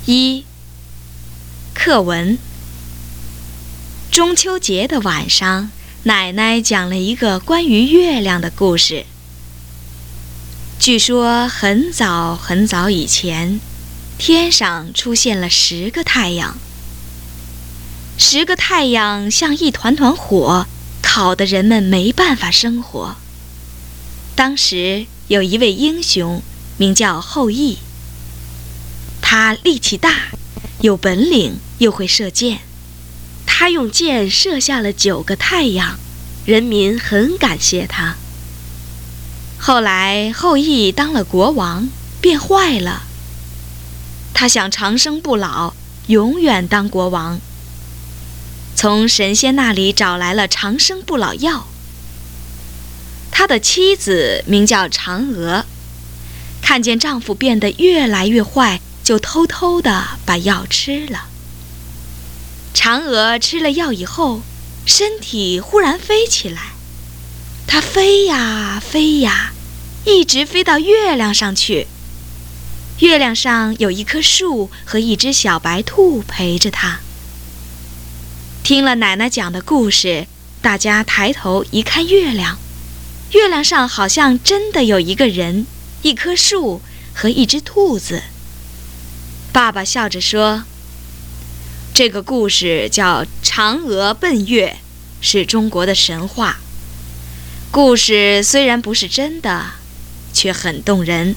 1. 课文。中秋节的晚上，奶奶讲了一个关于月亮的故事。据说很早很早以前，天上出现了10个太阳。10个太阳像一团团火，烤得人们没办法生活。当时有一位英雄，名叫后羿。他力气大，有本领，又会射箭。他用箭射下了9个太阳，人民很感谢他。后来后羿当了国王，变坏了。他想长生不老，永远当国王。从神仙那里找来了长生不老药。他的妻子名叫嫦娥，看见丈夫变得越来越坏，就偷偷地把药吃了。嫦娥吃了药以后，身体忽然飞起来。她飞呀飞呀，一直飞到月亮上去。月亮上有一棵树和一只小白兔陪着她。听了奶奶讲的故事，大家抬头一看月亮，月亮上好像真的有一个人、一棵树和一只兔子。爸爸笑着说，这个故事叫嫦娥奔月，是中国的神话。故事虽然不是真的，却很动人。